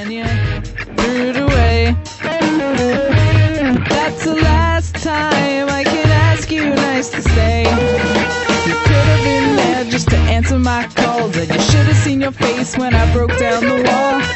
and you threw it away. But that's the last time I can ask you nice to stay. You could have been there just to answer my calls, and you should have seen your face when I broke down the wall.